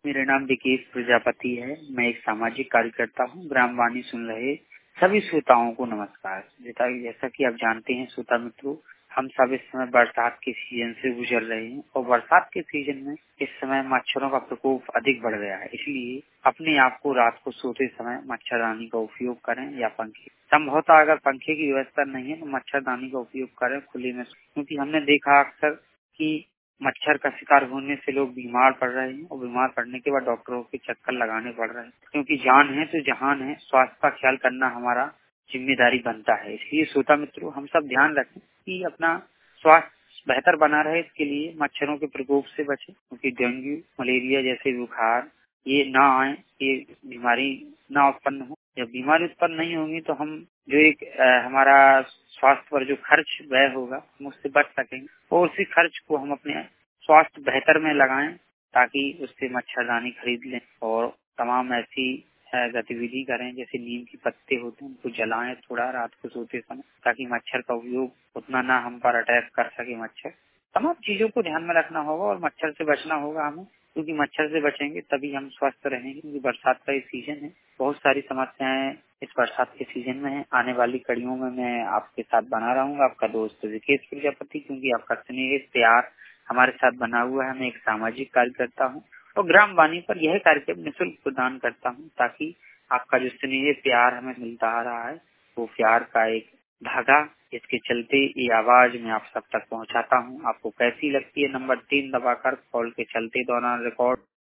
मेरा नाम विकेश प्रजापति है। मैं एक सामाजिक कार्यकर्ता हूँ। ग्राम वाणी सुन रहे सभी श्रोताओं को नमस्कार। जैसा कि आप जानते हैं श्रोता मित्रों, हम सब इस समय बरसात के सीजन से गुजर रहे हैं और बरसात के सीजन में इस समय मच्छरों का प्रकोप अधिक बढ़ गया है। इसलिए अपने आप को रात को सोते समय मच्छरदानी का उपयोग करें या पंखे, संभवतः अगर पंखे की व्यवस्था नहीं है तो मच्छरदानी का उपयोग करें खुले में, क्योंकि हमने देखा अक्सर कि मच्छर का शिकार होने से लोग बीमार पड़ रहे हैं और बीमार पड़ने के बाद डॉक्टरों के चक्कर लगाने पड़ रहे हैं। क्योंकि जान है तो जहान है, स्वास्थ्य का ख्याल करना हमारा जिम्मेदारी बनता है। इसलिए श्रोता मित्रों, हम सब ध्यान रखें कि अपना स्वास्थ्य बेहतर बना रहे। इसके लिए मच्छरों के प्रकोप से बचें, क्योंकि डेंगू, मलेरिया जैसे बुखार ये ना आए, ये बीमारी ना उत्पन्न हो। जब बीमारी उत्पन्न नहीं होगी तो हम जो एक हमारा स्वास्थ्य पर जो खर्च व्यय होगा हम उससे बच सकेंगे और उसी खर्च को हम अपने स्वास्थ्य बेहतर में लगाएं, ताकि उससे मच्छरदानी खरीद लें और तमाम ऐसी गतिविधि करें जैसे नीम के पत्ते होते हैं उनको जलाएं थोड़ा रात को सोते समय, ताकि मच्छर का उपयोग उतना ना हम पर अटैक कर सके। मच्छर तमाम चीजों को ध्यान में रखना होगा और मच्छर से बचना होगा हमें, क्योंकि मच्छर से बचेंगे तभी हम स्वस्थ रहेंगे। क्योंकि बरसात का ये सीजन है, बहुत सारी समस्याएं इस बरसात के सीजन में है। आने वाली कड़ियों में मैं आपके साथ बना रहूंगा, आपका दोस्त विकेश प्रजापति, क्योंकि आपका स्नेह प्यार हमारे साथ बना हुआ है। मैं एक सामाजिक कार्यकर्ता हूँ और ग्राम वाणी पर यह कार्यक्रम निःशुल्क प्रदान करता हूँ, ताकि आपका जो स्नेह प्यार हमें मिलता आ रहा है वो प्यार का एक धागा, इसके चलते ये आवाज मैं आप सब तक पहुँचाता हूँ। आपको कैसी लगती है नंबर 3 दबाकर कॉल के चलते दौरान रिकॉर्ड